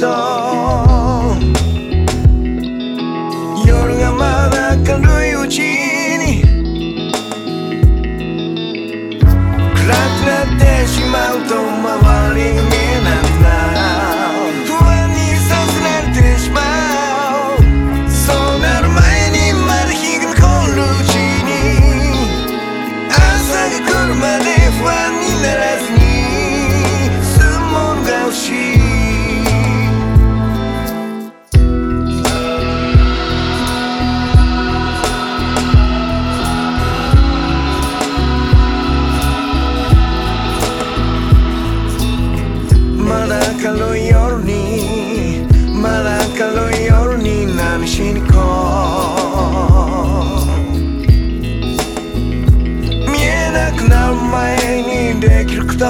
と夜がまだ明るいうちに暗くなってしまうと周りが見えなくなる不安にさせられてしまうそうなる前にまだ日が残るうちに朝が来るまで不安にならずに済むものが欲しいまだ明るい夜にまだ明るい夜に何しに行こう見えなくなる前にできること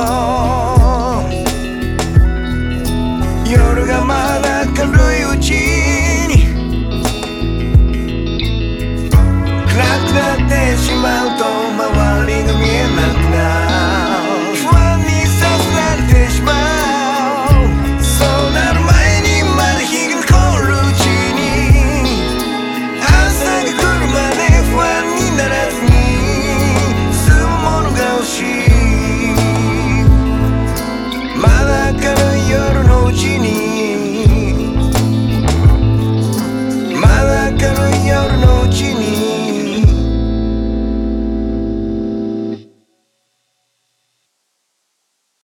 夜がまだ明るいうちに暗くなってしまうと周りが見えなくなる